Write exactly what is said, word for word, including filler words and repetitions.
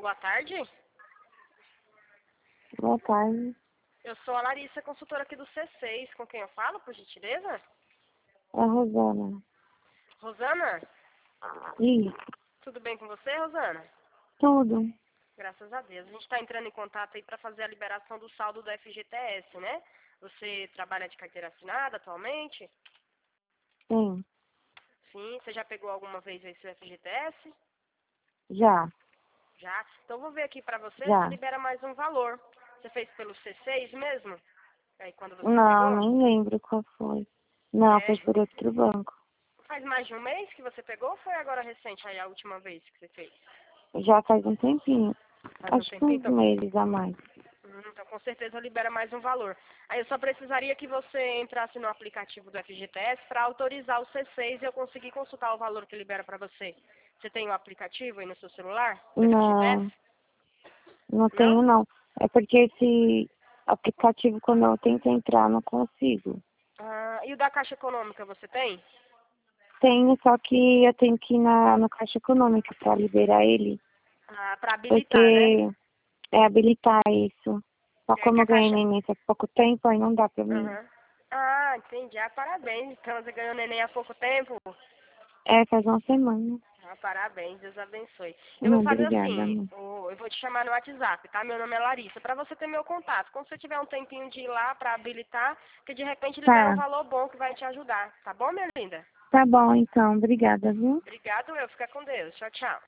Boa tarde. Boa tarde. Eu sou a Larissa, consultora aqui do C seis. Com quem eu falo, por gentileza? É a Rosana. Rosana? Isso. Tudo bem com você, Rosana? Tudo. Graças a Deus. A gente está entrando em contato aí para fazer a liberação do saldo do F G T S, né? Você trabalha de carteira assinada atualmente? Sim. Sim. Você já pegou alguma vez esse F G T S? Já. Já? Então vou ver aqui para você Já. se libera mais um valor. Você fez pelo C seis mesmo? Aí quando você Não, pegou? nem lembro qual foi. Não, É, foi por outro banco. faz mais de um mês que você pegou ou foi agora recente aí a última vez que você fez? Já faz um tempinho. Faz um Acho que tempinho, uns então. meses a mais. Hum, Então, com certeza libera mais um valor. Aí eu só precisaria que você entrasse no aplicativo do F G T S para autorizar o C seis e eu conseguir consultar o valor que libera para você. Você tem o aplicativo aí no seu celular do F G T S? Não, não Não? tenho não. É porque esse aplicativo, quando eu tento entrar, não consigo. Ah, e o da Caixa Econômica você tem? Tenho, só que eu tenho que ir na, no Caixa Econômica para liberar ele. Ah, para habilitar, né? Porque é habilitar isso. Só É que como a eu ganhei Caixa... neném faz pouco tempo, aí não dá pra mim. Aham. Ah, entendi. Ah, parabéns. Então você ganhou neném há pouco tempo. É, faz uma semana. Ah, parabéns, Deus abençoe. Eu vou Não, fazer obrigada, assim, amor. o- eu vou te chamar no WhatsApp, tá? Meu nome é Larissa, pra você ter meu contato. Quando você tiver um tempinho de ir lá pra habilitar, que de repente libera um Tá, valor bom que vai te ajudar. Tá bom, minha linda? tá bom então, obrigada, viu? Obrigado, eu. Fica com Deus. Tchau, tchau.